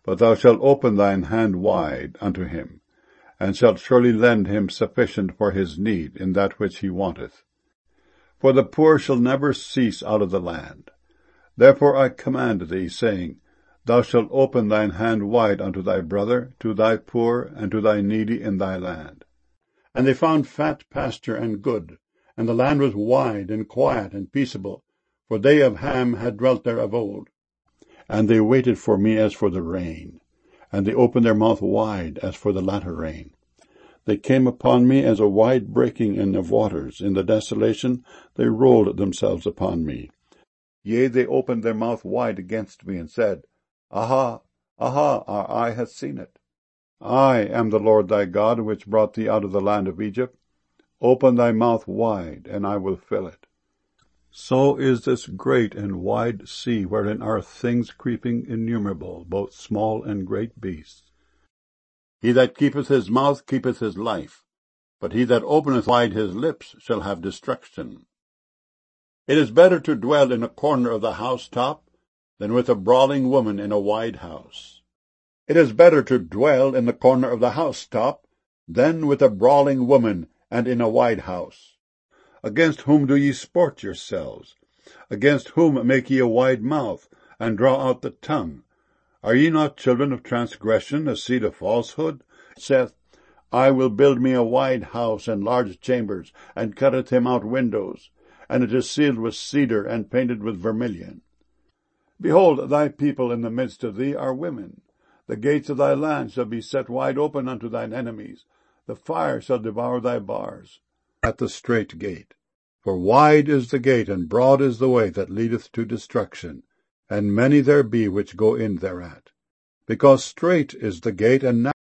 But thou shalt open thine hand wide unto him, and shalt surely lend him sufficient for his need in that which he wanteth. For the poor shall never cease out of the land. Therefore I command thee, saying, Thou shalt open thine hand wide unto thy brother, to thy poor, and to thy needy in thy land. And they found fat pasture and good, and the land was wide and quiet and peaceable, for they of Ham had dwelt there of old. And they waited for me as for the rain, and they opened their mouth wide as for the latter rain. They came upon me as a wide breaking in of waters. In the desolation they rolled themselves upon me. Yea, they opened their mouth wide against me, and said, Aha, aha, our eye hath seen it. I am the Lord thy God, which brought thee out of the land of Egypt. Open thy mouth wide, and I will fill it. So is this great and wide sea, wherein are things creeping innumerable, both small and great beasts. He that keepeth his mouth keepeth his life, but he that openeth wide his lips shall have destruction. It is better to dwell in a corner of the housetop than with a brawling woman in a wide house. It is better to dwell in the corner of the housetop than with a brawling woman and in a wide house. Against whom do ye sport yourselves? Against whom make ye a wide mouth, and draw out the tongue? Are ye not children of transgression, a seed of falsehood? Saith, I will build me a wide house and large chambers, and cutteth him out windows, and it is sealed with cedar and painted with vermilion. Behold, thy people in the midst of thee are women. The gates of thy land shall be set wide open unto thine enemies. The fire shall devour thy bars at the strait gate. For wide is the gate, and broad is the way that leadeth to destruction, and many there be which go in thereat. Because strait is the gate, and